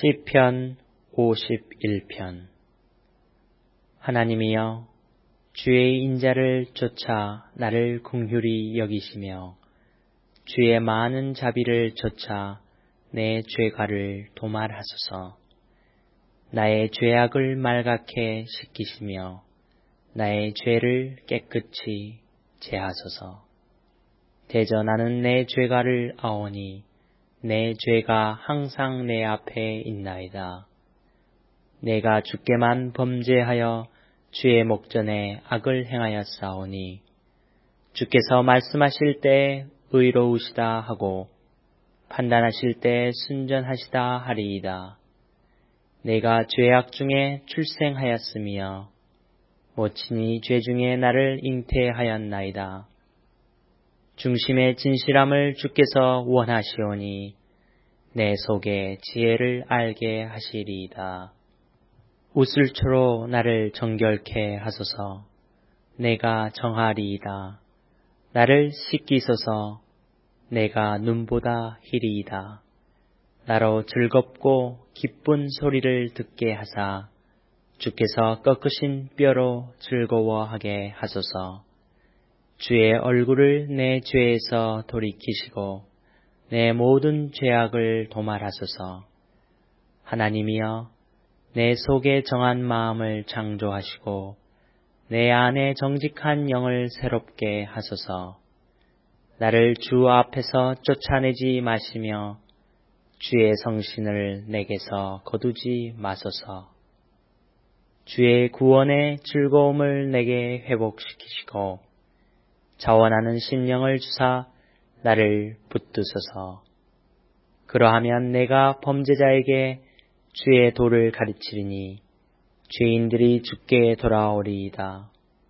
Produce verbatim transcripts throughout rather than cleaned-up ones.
시편 오십일 편. 하나님이여, 주의 인자를 쫓아 나를 긍휼히 여기시며 주의 많은 자비를 쫓아 내 죄가를 도말하소서. 나의 죄악을 말갛게 씻기시며 나의 죄를 깨끗이 제하소서. 대저 나는 내 죄가를 아오니 내 죄가 항상 내 앞에 있나이다. 내가 주께만 범죄하여 주의 목전에 악을 행하였사오니 주께서 말씀하실 때 의로우시다 하고 판단하실 때 순전하시다 하리이다. 내가 죄악 중에 출생하였으며 모친이 죄 중에 나를 잉태하였나이다. 중심의 진실함을 주께서 원하시오니 내 속에 지혜를 알게 하시리이다. 우슬초로 나를 정결케 하소서. 내가 정하리이다. 나를 씻기소서. 내가 눈보다 희리이다. 나로 즐겁고 기쁜 소리를 듣게 하사 주께서 꺾으신 뼈로 즐거워하게 하소서. 주의 얼굴을 내 죄에서 돌이키시고 내 모든 죄악을 도말하소서. 하나님이여, 내 속에 정한 마음을 창조하시고 내 안에 정직한 영을 새롭게 하소서. 나를 주 앞에서 쫓아내지 마시며 주의 성신을 내게서 거두지 마소서. 주의 구원의 즐거움을 내게 회복시키시고 자원하는 심령을 주사 나를 붙드소서. 그러하면 내가 범죄자에게 주의 도를 가르치리니 죄인들이 주께 돌아오리이다.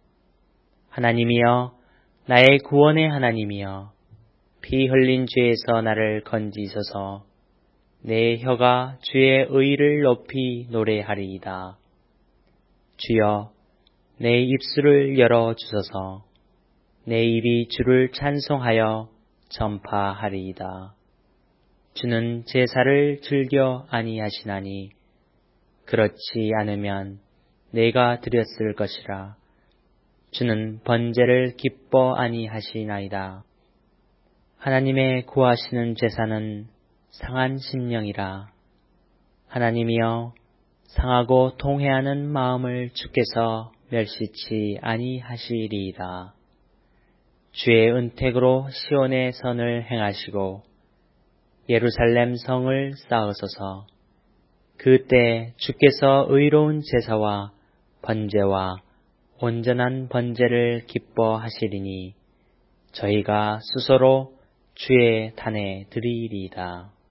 하나님이여, 나의 구원의 하나님이여, 피 흘린 죄에서 나를 건지소서. 내 혀가 주의 의를 높이 노래하리이다. 주여, 내 입술을 열어주소서. 내 입이 주를 찬송하여 전파하리이다. 주는 제사를 즐겨 아니하시나니 그렇지 않으면 내가 드렸을 것이라. 주는 번제를 기뻐 아니하시나이다. 하나님의 구하시는 제사는 상한 심령이라. 하나님이여, 상하고 통회하는 마음을 주께서 멸시치 아니하시리이다. 주의 은택으로 시온의 선을 행하시고 예루살렘 성을 쌓으소서. 그때 주께서 의로운 제사와 번제와 온전한 번제를 기뻐하시리니 저희가 수소로 주의 단에 드리리이다.